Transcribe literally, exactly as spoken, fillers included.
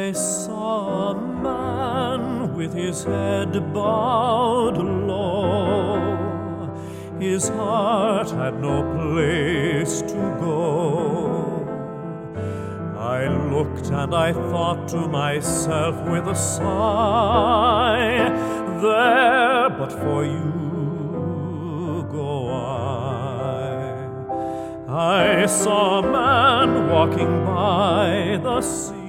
I saw a man with his head bowed low. His heart had no place to go. I looked and I thought to myself with a sigh, there but for you go I. I saw a man walking by the sea.